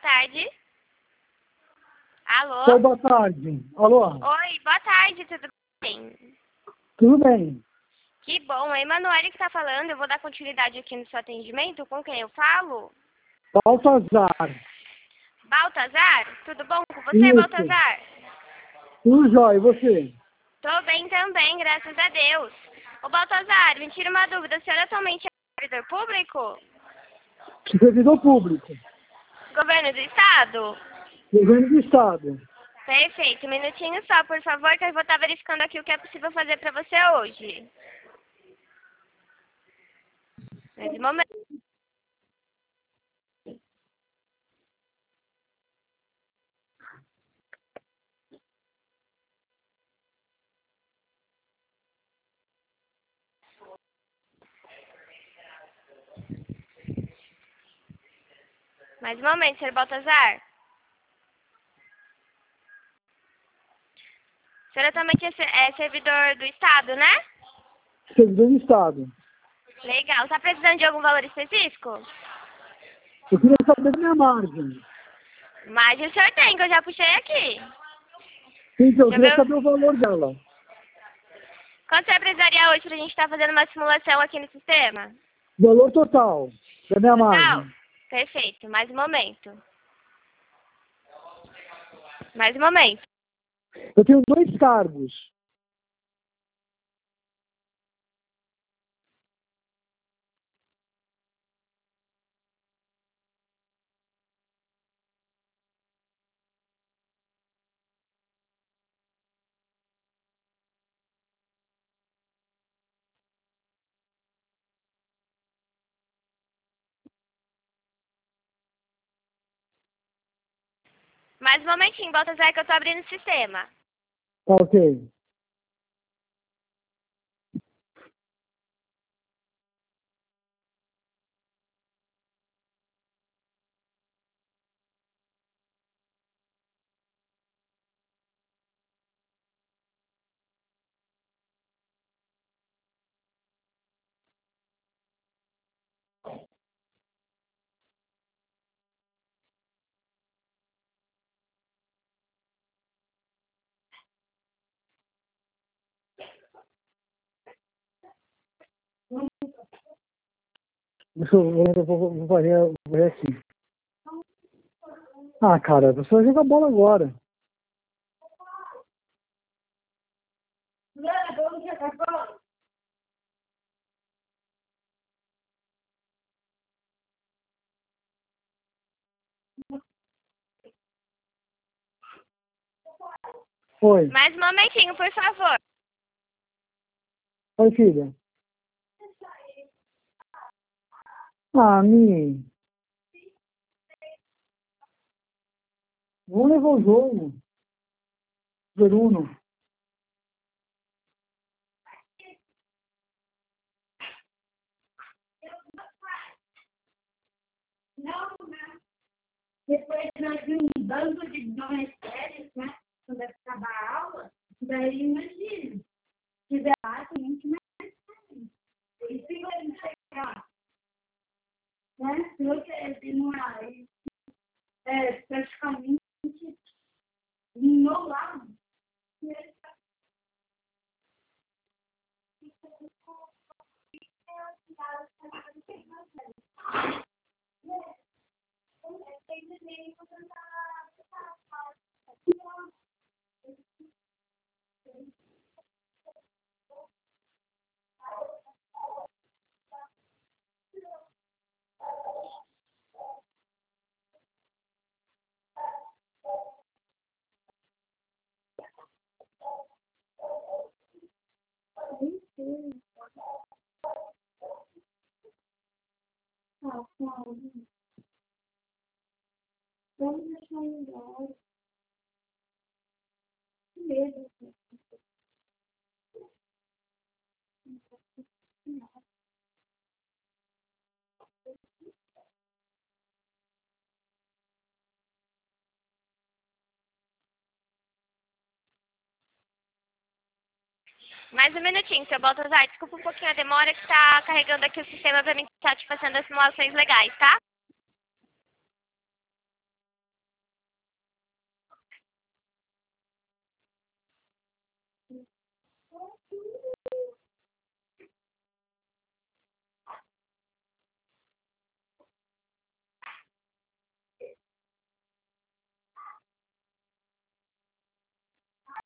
tarde. Alô? Oi, boa tarde. Alô? Oi, boa tarde, tudo bem? Tudo bem? Que bom, é a Emanuele que tá falando. Eu vou dar continuidade aqui no seu atendimento. Com quem eu falo? Baltazar. Baltazar? Tudo bom com você, Isso. Baltazar? Tudo jóia, e você? Tô bem também, graças a Deus. Ô, Baltazar, me tira uma dúvida. O senhor atualmente é servidor público? Servidor público. Governo do Estado? Governo do Estado. Perfeito. Um minutinho só, por favor, que eu vou estar verificando aqui o que é possível fazer pra você hoje. Nesse momento. Mais um momento, senhor Baltazar. O senhor atualmente é servidor do Estado, né? Servidor do Estado. Legal. Tá precisando de algum valor específico? Eu queria saber da minha margem. Mas o senhor tem, que eu já puxei aqui. Então, eu Deixa queria eu saber ver. o valor dela. Quanto o senhor precisaria hoje pra gente estar fazendo uma simulação aqui no sistema? Valor total da minha Total? margem. Perfeito. Mais um momento. Mais um momento. Eu tenho 2 cargos. Mais um momentinho, Baltazar, que eu tô abrindo o sistema. Tá ok. Deixa eu vou fazer assim. Ah, cara, você vai jogar bola agora. Oi. Mais um momentinho, por favor. Oi, filha. Ah, Mi. Vamos levar o jogo. Bruno. Depois nós vimos um bando de nós férias, né? Quando acabar a aula, daí imagina. Se tiver lá, tem gente mais. E se ele chegar, né? Se você demorar, praticamente no lado. Vamos deixar embora. Medo. Mais um minutinho, seu Baltazar. Desculpa um pouquinho a demora que tá carregando aqui o sistema pra mim estar te fazendo as simulações legais, tá?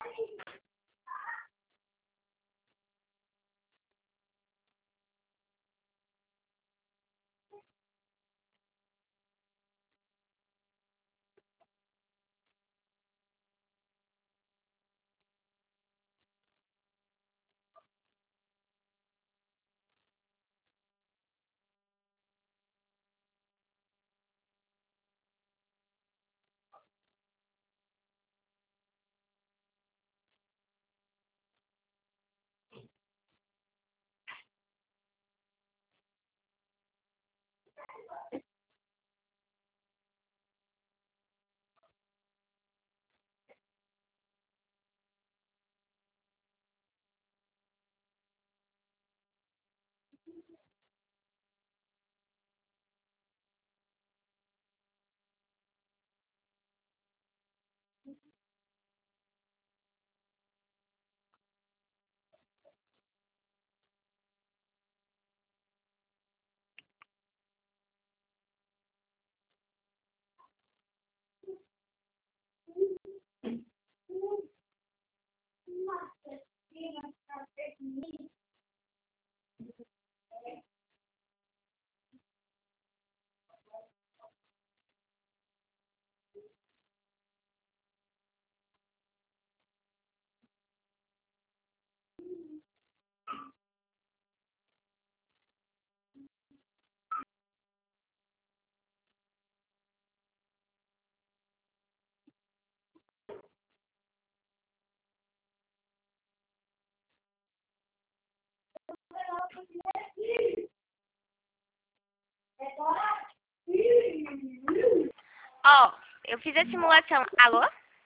Ó, eu fiz a simulação. Alô?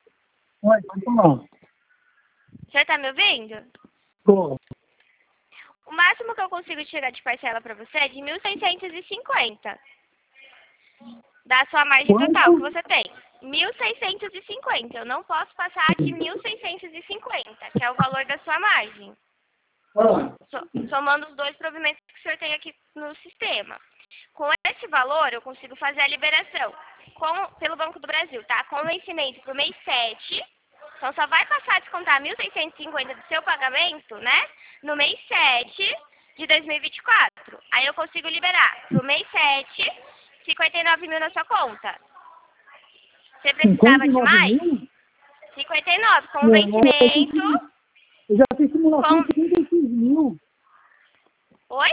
Oi, pode falar. O senhor tá me ouvindo? Tô. O máximo que eu consigo tirar de parcela pra você é de 1.650. Da sua margem Quanto? total que você tem. 1.650. Eu não posso passar de 1.650, que é o valor da sua margem. Ah, Somando os dois provimentos que o senhor tem aqui no sistema. Com esse valor, eu consigo fazer a liberação pelo Banco do Brasil, tá? Com vencimento pro mês 7. Então, só vai passar a descontar 1.650 do seu pagamento, né? No mês 7 de 2024. Aí eu consigo liberar pro mês 7, 59 mil na sua conta. Você precisava de 59 mais? mil? 59, com Não, vencimento. eu já fiz simulação Com... de 36 mil. Oi?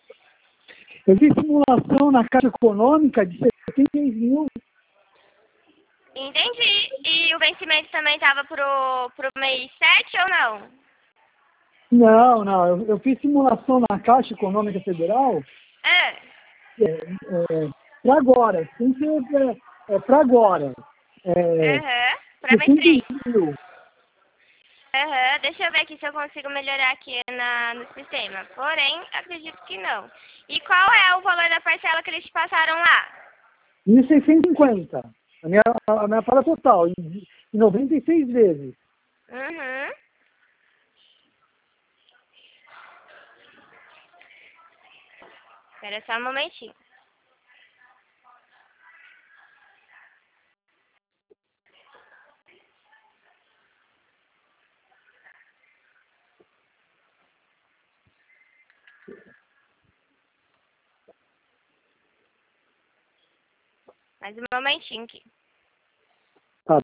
Eu fiz simulação na Caixa Econômica de 76 mil. Entendi. E o vencimento também estava pro mês 7 ou não? Não, eu fiz simulação na Caixa Econômica Federal para agora, sem ser para agora. Para mês 3. 76 mil. Deixa eu ver aqui se eu consigo melhorar aqui no sistema. Porém, acredito que não. E qual é o valor da parcela que eles te passaram lá? 1.650. A minha parcela total, em 96 vezes. Uhum. Espera só um momentinho. Mais um momentinho aqui. Tá.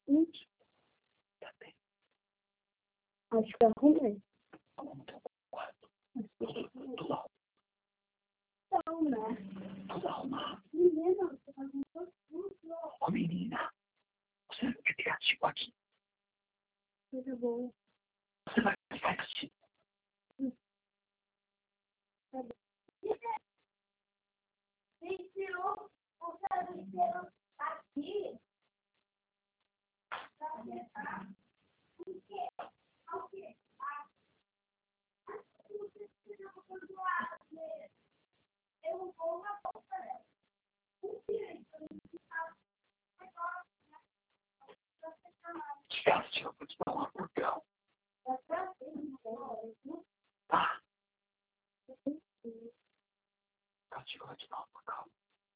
Isso. Tá bem. Acho que eu arrumei. Tudo lá. Então, né? Tudo arrumado. Menina, você tá com tudo. Ô, menina, você não é criativo aqui. Coisa boa. Você vai ficar assim. Tá bom. Você tirou o travesseiro aqui. Por quê? Por quê? Eu não vou na bolsa. Por quê? Esquece, eu vou te dar um hamburgão. Tá? Castigo, eu vou te dar um hamburgão.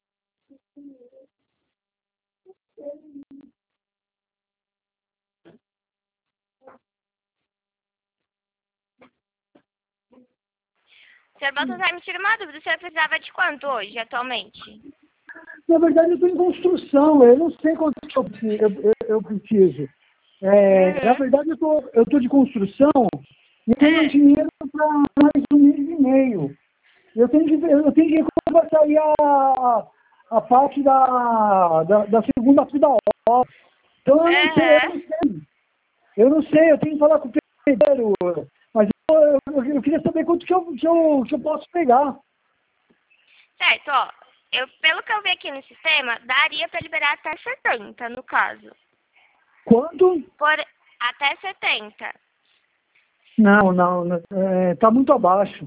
Senhor Baltazar, me tira uma dúvida. O senhor precisava de quanto hoje, atualmente? Na verdade, eu estou em construção. Eu não sei quanto que eu preciso. Na verdade, eu tô de construção e tenho dinheiro para mais um mês e meio. Eu tenho que ver como vai sair a parte da segunda fila da obra. Então, eu não sei, eu tenho que falar com o pedreiro. Mas eu queria saber quanto que eu posso pegar. Certo, ó. Pelo que eu vi aqui no sistema, daria para liberar até 70, no caso. Quanto? Até 70. Não, tá muito abaixo.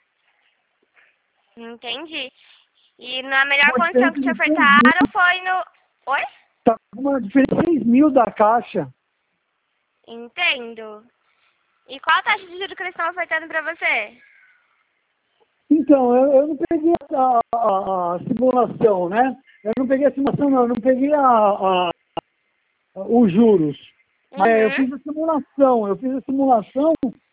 Entendi. E na melhor Uma condição que te diferença de ofertaram foi no... Oi? Tá com uma diferença de 6.000 da caixa. Entendo. E qual a taxa de juros que eles estão ofertando para você? Então, eu não peguei a simulação, né? Eu não peguei a simulação, não. Eu não peguei os juros. Mas eu fiz a simulação. Eu fiz a simulação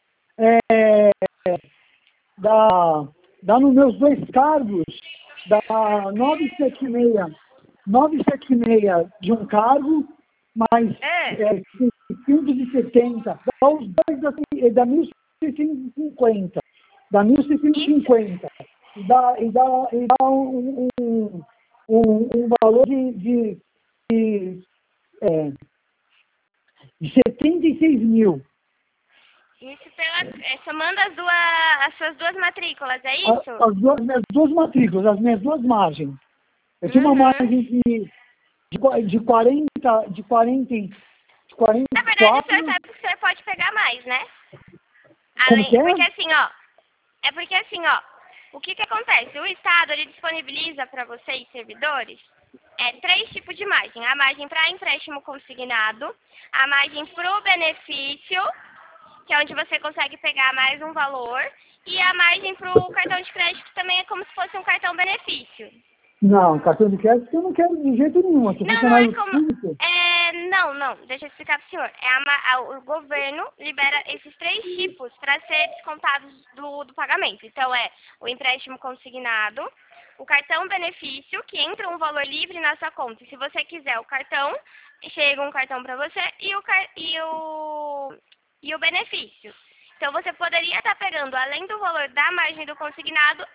dá nos meus dois cargos, dá 976 de um cargo, mais 570. Dá os dois assim, dá 1.650. Dá 1.650. E dá um valor de 76 mil. Isso somando as suas duas matrículas, é isso? As minhas duas matrículas, as minhas duas margens. Eu tinha uma margem de 40. Na verdade, o senhor sabe que o senhor pode pegar mais, né? Como que é? Porque assim, ó, o que acontece? O Estado, ele disponibiliza para vocês, servidores, 3 tipos de margem. A margem para empréstimo consignado, a margem para o benefício, que é onde você consegue pegar mais um valor, e a margem para o cartão de crédito, que também é como se fosse um cartão benefício. Não, cartão de crédito eu não quero de jeito nenhum. Não é como... Não, deixa eu explicar para o senhor. O governo libera esses 3 tipos para ser descontados do pagamento. Então, é o empréstimo consignado, o cartão benefício, que entra um valor livre na sua conta. Se você quiser o cartão, chega um cartão para você, e o benefício. Então, você poderia estar pegando, além do valor da margem do consignado,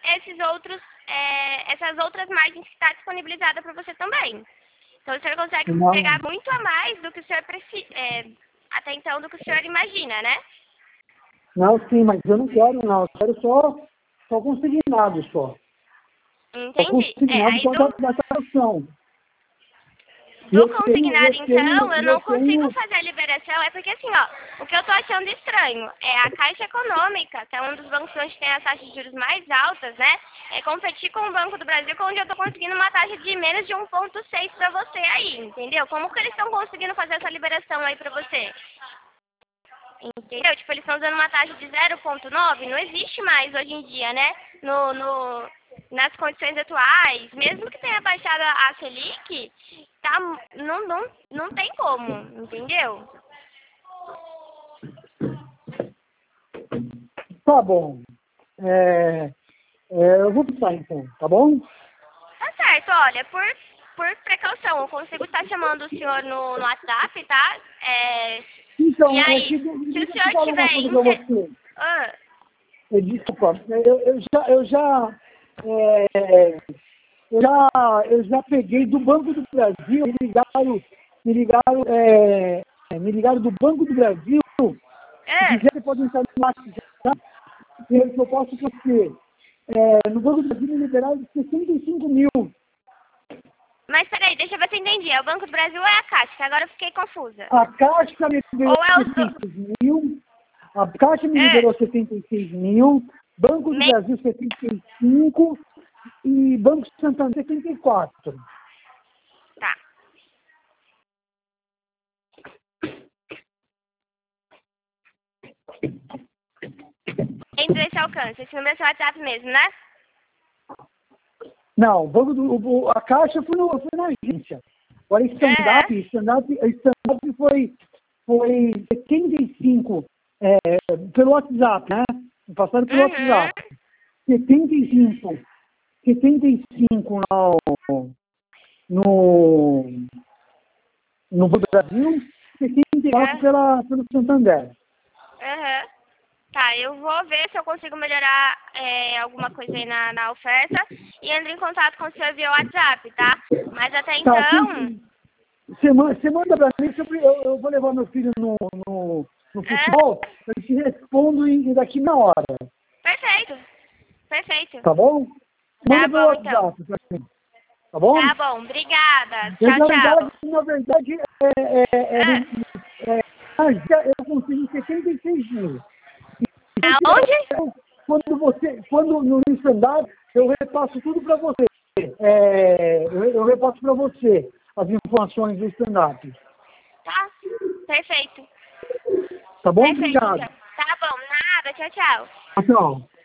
essas outras margens que está disponibilizada para você também. Então, o senhor consegue pegar muito a mais do que o senhor precisa, até então, do que o senhor imagina, né? Não, sim, mas eu não quero, não. Eu quero só consignado, só. Entendi. Consignado da taxação. Do consignado, então, eu não consigo fazer a liberação, porque assim, ó, o que eu tô achando estranho é a Caixa Econômica, que é um dos bancos onde tem as taxas de juros mais altas, né, competir com o Banco do Brasil, onde eu tô conseguindo uma taxa de menos de 1,6 pra você aí, entendeu? Como que eles estão conseguindo fazer essa liberação aí pra você? Entendeu? Tipo, eles estão usando uma taxa de 0,9, não existe mais hoje em dia, né, nas condições atuais, mesmo que tenha baixado a Selic, não tem como, entendeu? Tá bom. Eu vou pensar então, tá bom? Tá certo, olha, por precaução, eu consigo estar chamando o senhor no WhatsApp, tá? Então, E aí, se se o eu senhor falar uma tiver... coisa pra você. Ah, Desculpa, eu já peguei do Banco do Brasil, me ligaram do Banco do Brasil, se quiser pode entrar no WhatsApp, que eu posso você. No Banco do Brasil me liberaram 65 mil. mas peraí, deixa eu ver se eu entendi. É o Banco do Brasil ou é a Caixa? Que agora eu fiquei confusa. A Caixa me liberou Ou é os 76 mil, a Caixa me liberou 76 mil, Banco do Brasil 75 e Banco Santander 74. Tá. Entre esse alcance. Esse número é seu WhatsApp mesmo, né? Não, a Caixa foi na agência. Agora, stand-up foi 75 pelo WhatsApp, né? Passaram pelo WhatsApp. 75 no Brasil, 74 pelo Santander. Tá, eu vou ver se eu consigo melhorar alguma coisa aí na oferta e entro em contato com o senhor via WhatsApp, tá? Mas até então... Você manda pra mim, eu vou levar meu filho no futebol, eu te respondo daqui na hora. Perfeito. Tá bom? Manda Tá bom, pelo WhatsApp pra mim. Tá bom? Tá bom, obrigada. Tchau. Na verdade, eu consigo 76 mil. Aonde? Quando no stand-up, eu repasso tudo para você. Eu repasso para você as informações do stand-up. Tá, perfeito. Tá bom? Perfeito, Obrigado. então. Tá bom, nada. Tchau. Tchau.